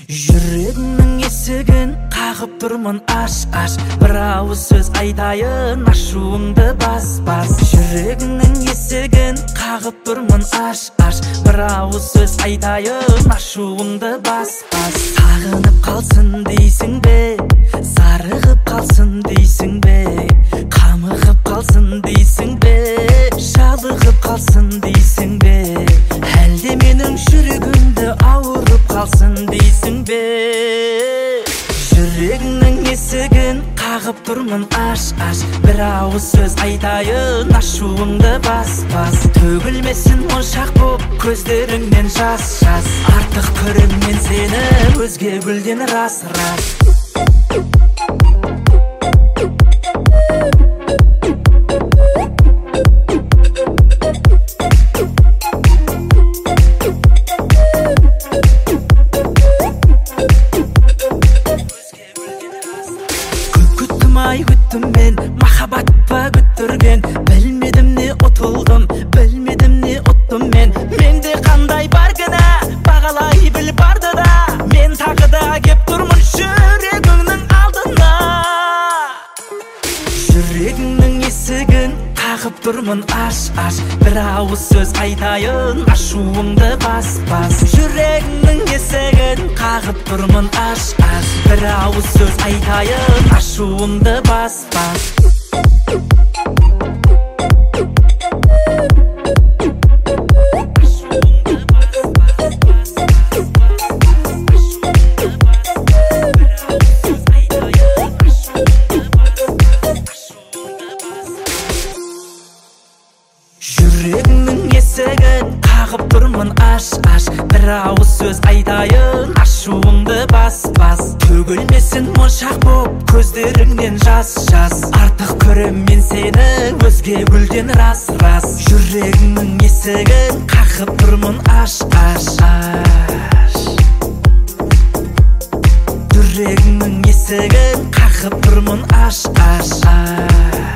Жүрегімнің есігін қағып тұрмын, аш. Бір ауыз сөз айтайын, ашуыңды бас. Жүрегімнің есігін қағып тұрмын, аш. Бір ауыз сөз айтайын, ашуыңды бас. Сағынып қалсын дейсің бе, сарығып қалсын дейсің бе, қамығып қалсын дейсің бе, жалығып қалсын дейсің бе, әлде менің жүрегімді ауырып қалсын дейсің бе? Жүрегіңнің есігін қағып тұрмын, аш. Бір ауыз сөз айтайын, ашуыңды бас. Төгілмесін моншақ боп көздеріңнен жас. Артық көремін сені өзге гүлден, рас. Күттім мен, махаббат па күттірген, білмедім не ұтылдым, білмедім не ұттым мен. Менде қандай бар кінә, бағалай біл барды да, мен тағы да кеп тұрмын жүрегіңнің алдына. Жүрегіңнің есігін қағып тұрмын, аш. Бір ауыз сөз айтайын, ашуыңды бас. Жүрегіңнің есігін қағып тұрмын, аш. Бір ауыз сөз айтайын, ашуыңды бас. Жүрегіңнің есігін қағып тұрмын, аш. Бір ауыз сөз айтайын, ашуыңды бас. Төгілмесін моншақ боп көздеріңнен жас. Артық көремін сені өзге гүлден, рас. Жүрегіңнің есігін қағып тұрмын, аш. Жүрегіңнің есігін қағып тұрмын, аш.